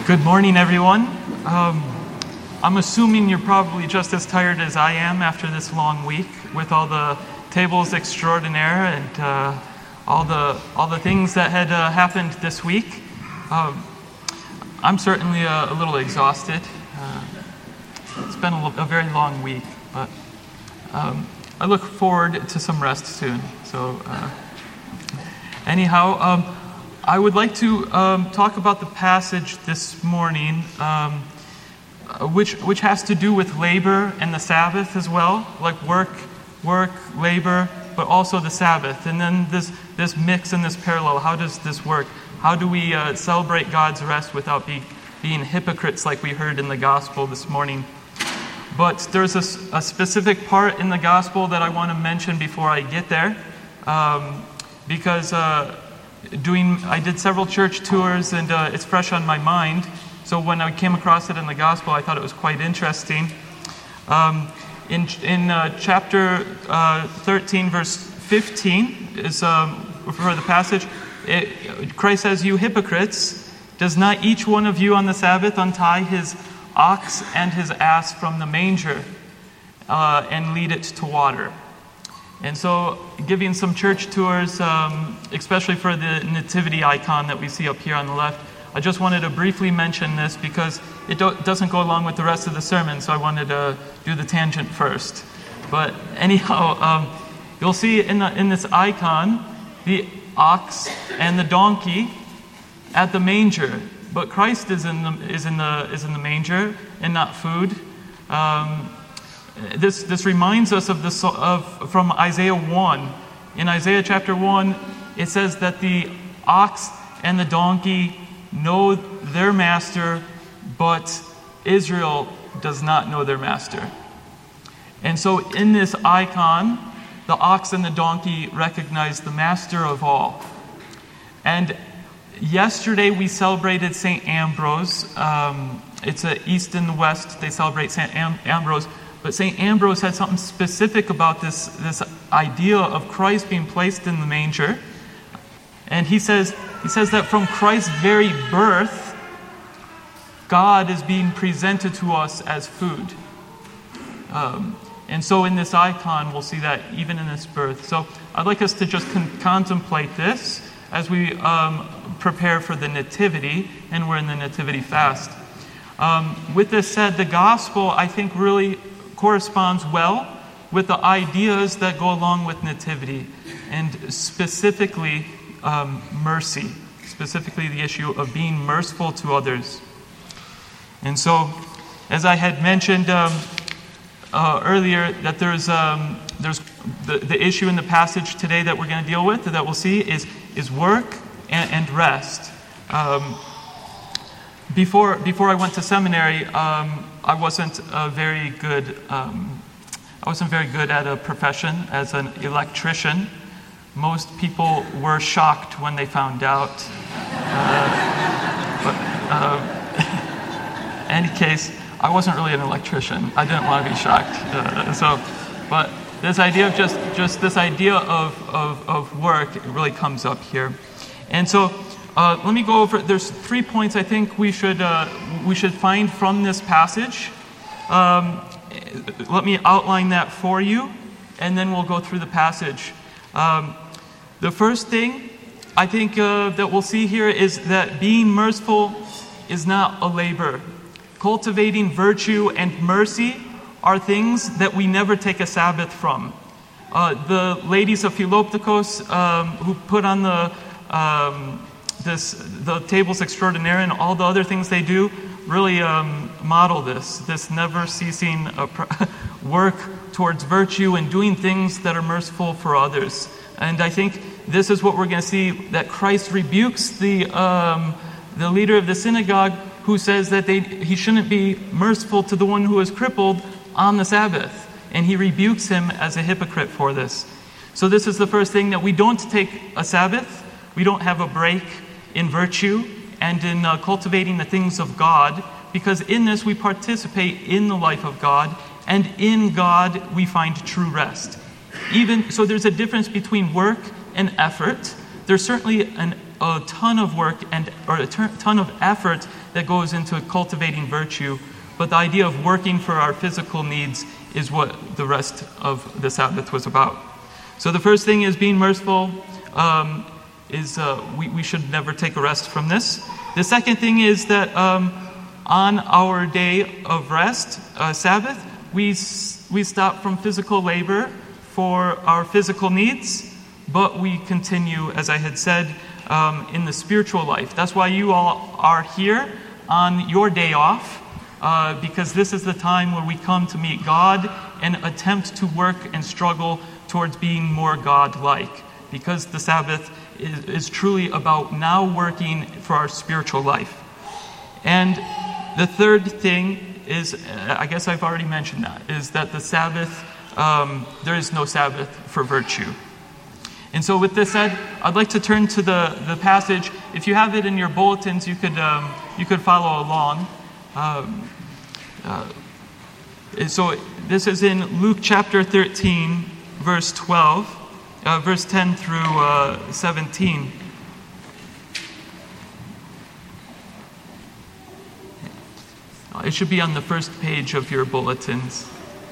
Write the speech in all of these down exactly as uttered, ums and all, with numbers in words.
Good morning, everyone. Um, I'm assuming you're probably just as tired as I am after this long week with all the tables extraordinaire and uh, all the all the things that had uh, happened this week. Um, I'm certainly a, a little exhausted. Uh, it's been a, a very long week, but um, I look forward to some rest soon. So, uh, anyhow. Um, I would like to um, talk about the passage this morning, um, which which has to do with labor and the Sabbath as well, like work, work, labor, but also the Sabbath. And then this this mix and this parallel. How does this work? How do we uh, celebrate God's rest without be, being hypocrites, like we heard in the gospel this morning? But there's a, a specific part in the gospel that I want to mention before I get there, um, because. Uh, Doing, I did several church tours, and uh, it's fresh on my mind. So when I came across it in the gospel, I thought it was quite interesting. Um, in in uh, chapter uh, thirteen, verse fifteen, is um, for the passage. It, Christ says, "You hypocrites, does not each one of you on the Sabbath untie his ox and his ass from the manger uh, and lead it to water?" And so, giving some church tours, um, especially for the nativity icon that we see up here on the left, I just wanted to briefly mention this because it do- doesn't go along with the rest of the sermon, so I wanted to do the tangent first. But anyhow, um, you'll see in, the, in this icon the ox and the donkey at the manger, but Christ is in the is in the is in the manger and not food. Um, This this reminds us of this of from Isaiah one. In Isaiah chapter one, it says that the ox and the donkey know their master, but Israel does not know their master. And so in this icon, the ox and the donkey recognize the master of all. And yesterday we celebrated Saint Ambrose. Um, it's a east and the west. They celebrate Saint Am- Ambrose. But Saint Ambrose had something specific about this, this idea of Christ being placed in the manger. And he says, he says that from Christ's very birth, God is being presented to us as food. Um, and so in this icon, we'll see that even in this birth. So I'd like us to just con- contemplate this as we um, prepare for the Nativity, and we're in the Nativity fast. Um, with this said, the gospel, I think, really corresponds well with the ideas that go along with nativity, and specifically um, mercy, specifically the issue of being merciful to others. And so, as I had mentioned um, uh, earlier, that there's um, there's the, the issue in the passage today that we're going to deal with, that we'll see, is is work and, and rest. Um, before before I went to seminary, Um, I wasn't a very good. Um, I wasn't very good at a profession as an electrician. Most people were shocked when they found out. Uh, but uh, in any case, I wasn't really an electrician. I didn't want to be shocked. Uh, so, but this idea of just just this idea of of, of work, it really comes up here, and so. Uh, let me go over. There's three points I think we should uh, we should find from this passage. Um, let me outline that for you, and then we'll go through the passage. Um, the first thing I think uh, that we'll see here is that being merciful is not a labor. Cultivating virtue and mercy are things that we never take a Sabbath from. Uh, the ladies of Philoptochos um, who put on the um, This, the tables extraordinaire and all the other things they do really um, model this, this never-ceasing uh, pr- work towards virtue and doing things that are merciful for others. And I think this is what we're going to see, that Christ rebukes the um, the leader of the synagogue who says that they, he shouldn't be merciful to the one who is crippled on the Sabbath. And he rebukes him as a hypocrite for this. So this is the first thing, that we don't take a Sabbath, we don't have a break in virtue and in uh, cultivating the things of God, because in this we participate in the life of God, and in God we find true rest. Even so, there's a difference between work and effort. There's certainly an, a ton of work and or a ton of effort that goes into cultivating virtue, but the idea of working for our physical needs is what the rest of the Sabbath was about. So the first thing is being merciful. Um, is uh, we, we should never take a rest from this. The second thing is that um, on our day of rest, uh, Sabbath, we we stop from physical labor for our physical needs, but we continue, as I had said, um, in the spiritual life. That's why you all are here on your day off, uh, because this is the time where we come to meet God and attempt to work and struggle towards being more God-like, because the Sabbath is, is truly about now working for our spiritual life. And the third thing is, I guess I've already mentioned that, is that the Sabbath, um, there is no Sabbath for virtue. And so with this said, I'd like to turn to the, the passage. If you have it in your bulletins, you could um, you could follow along. Um, uh, so this is in Luke chapter thirteen, verse twelve, uh, verse ten through uh, seventeen. It should be on the first page of your bulletins.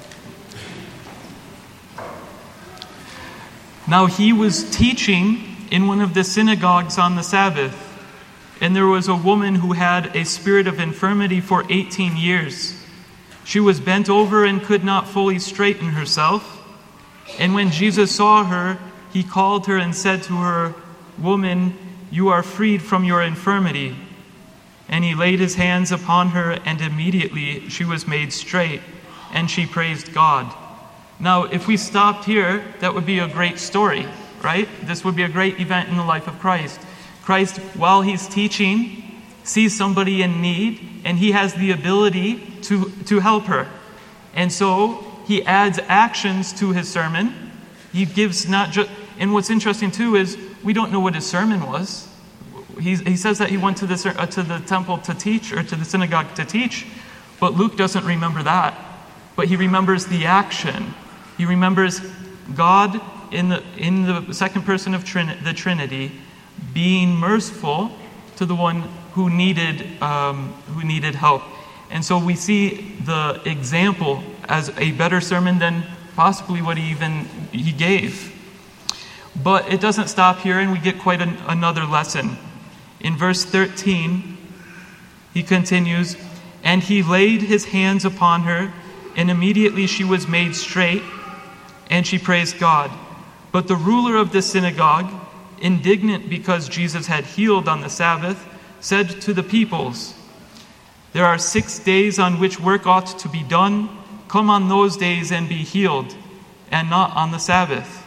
Now he was teaching in one of the synagogues on the Sabbath, and there was a woman who had a spirit of infirmity for eighteen years. She was bent over and could not fully straighten herself. And when Jesus saw her, he called her and said to her, "Woman, you are freed from your infirmity." And he laid his hands upon her, and immediately she was made straight, and she praised God. Now, if we stopped here, that would be a great story, right? This would be a great event in the life of Christ. Christ, while he's teaching, sees somebody in need, and he has the ability to, to help her. And so he adds actions to his sermon. He gives not just, and what's interesting too is we don't know what his sermon was. He, he says that he went to the, uh, to the temple to teach, or to the synagogue to teach, but Luke doesn't remember that. But he remembers the action. He remembers God in the in the second person of Trin- the Trinity being merciful to the one who needed um, who needed help. And so we see the example as a better sermon than possibly what he even he gave. But it doesn't stop here, and we get quite an, another lesson. In verse thirteen, he continues, "And he laid his hands upon her, and immediately she was made straight, and she praised God. But the ruler of the synagogue, indignant because Jesus had healed on the Sabbath, said to the peoples, 'There are six days on which work ought to be done. Come on those days and be healed, and not on the Sabbath.'"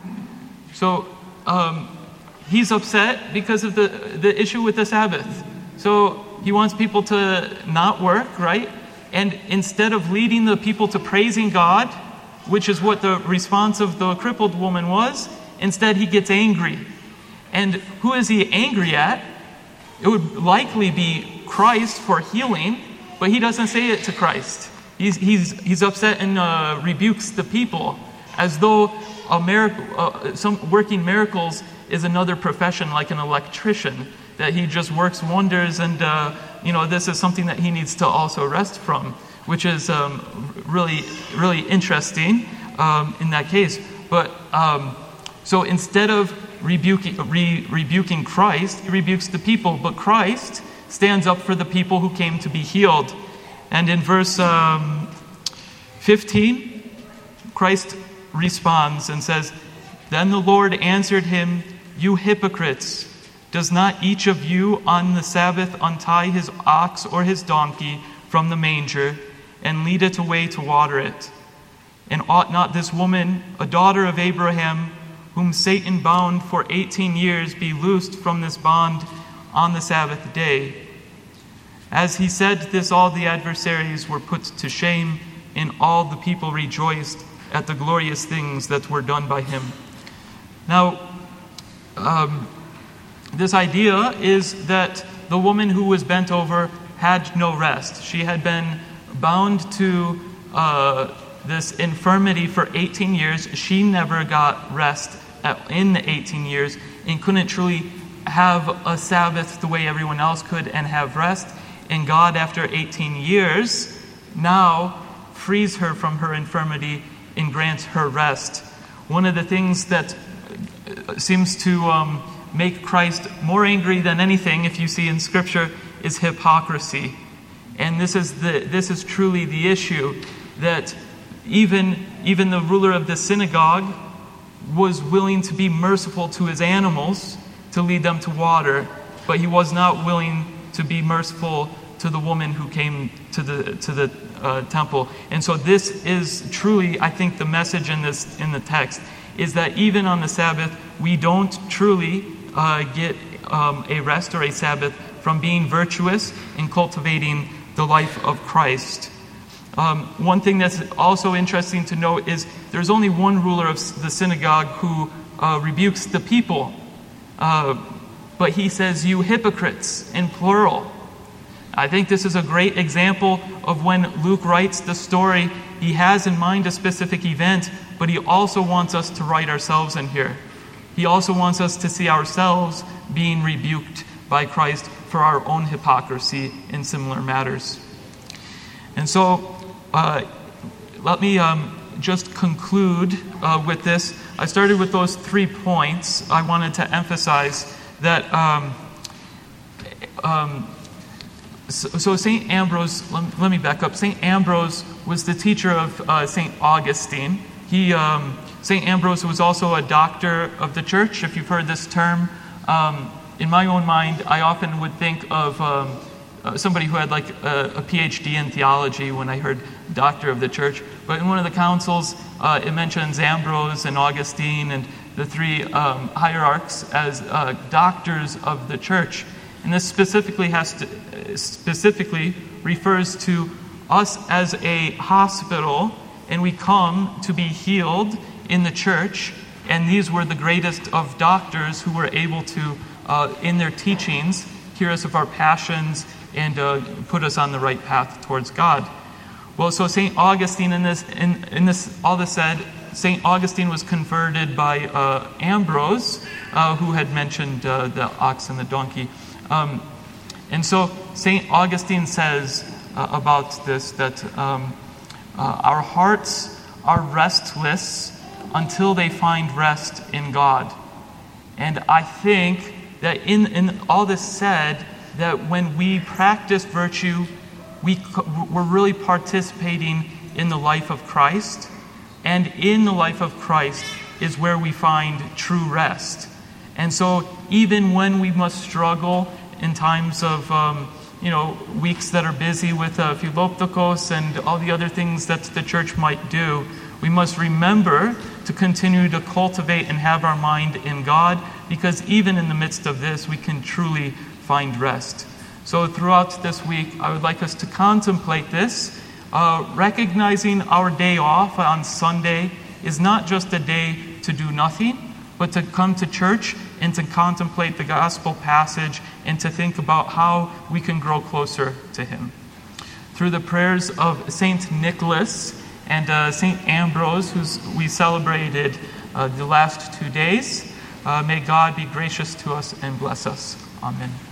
So um, he's upset because of the, the issue with the Sabbath. So he wants people to not work, right? And instead of leading the people to praising God, which is what the response of the crippled woman was, instead he gets angry. And who is he angry at? It would likely be Christ for healing, but he doesn't say it to Christ. He's he's he's upset and uh, rebukes the people, as though a miracle, uh, some working miracles is another profession, like an electrician, that he just works wonders, and uh, you know this is something that he needs to also rest from, which is um, really really interesting um, in that case. But um, so instead of rebuking re- rebuking Christ, he rebukes the people. But Christ stands up for the people who came to be healed. And in verse um, fifteen, Christ responds and says, "Then the Lord answered him, 'You hypocrites, does not each of you on the Sabbath untie his ox or his donkey from the manger and lead it away to water it? And ought not this woman, a daughter of Abraham, whom Satan bound for eighteen years, be loosed from this bond on the Sabbath day?' As he said this, all the adversaries were put to shame, and all the people rejoiced at the glorious things that were done by him." Now, um, this idea is that the woman who was bent over had no rest. She had been bound to uh, this infirmity for eighteen years. She never got rest at, in the eighteen years, and couldn't truly have a Sabbath the way everyone else could and have rest. And God, after eighteen years, now frees her from her infirmity and grants her rest. One of the things that seems to um, make Christ more angry than anything, if you see in Scripture, is hypocrisy. And this is the this is truly the issue, that even even the ruler of the synagogue was willing to be merciful to his animals to lead them to water, but he was not willing to be merciful to the woman who came to the to the uh, temple. And so this is truly, I think, the message in this in the text is that even on the Sabbath, we don't truly uh, get um, a rest or a Sabbath from being virtuous and cultivating the life of Christ. Um, one thing that's also interesting to note is there's only one ruler of the synagogue who uh, rebukes the people. Uh, but he says, "You hypocrites," in plural. I think this is a great example of when Luke writes the story, he has in mind a specific event, but he also wants us to write ourselves in here. He also wants us to see ourselves being rebuked by Christ for our own hypocrisy in similar matters. And so, uh, let me um, just conclude uh, with this. I started with those three points. I wanted to emphasize that um, um, so, so Saint Ambrose, let, let me back up. Saint Ambrose was the teacher of uh, Saint Augustine. He, um, Saint Ambrose was also a doctor of the church, if you've heard this term. Um, in my own mind, I often would think of um, uh, somebody who had like a, a P H D in theology when I heard doctor of the church. But in one of the councils, uh, it mentions Ambrose and Augustine and the three um, hierarchs as uh, doctors of the church. And this specifically has to, specifically refers to us as a hospital, and we come to be healed in the church. And these were the greatest of doctors who were able to, uh, in their teachings, cure us of our passions and uh, put us on the right path towards God. Well, so Saint Augustine, in this, in, in this, all this said, Saint Augustine was converted by uh, Ambrose, uh, who had mentioned uh, the ox and the donkey. Um, and so Saint Augustine says uh, about this that um, uh, our hearts are restless until they find rest in God. And I think that in, in all this said, that when we practice virtue, we, we're really participating in the life of Christ. And in the life of Christ is where we find true rest. And so even when we must struggle in times of, um, you know, weeks that are busy with uh, Philoptochos and all the other things that the church might do, we must remember to continue to cultivate and have our mind in God, because even in the midst of this, we can truly find rest. So throughout this week, I would like us to contemplate this, uh, recognizing our day off on Sunday is not just a day to do nothing, but to come to church and to contemplate the gospel passage and to think about how we can grow closer to Him. Through the prayers of Saint Nicholas and uh, Saint Ambrose, who we celebrated uh, the last two days, uh, may God be gracious to us and bless us. Amen.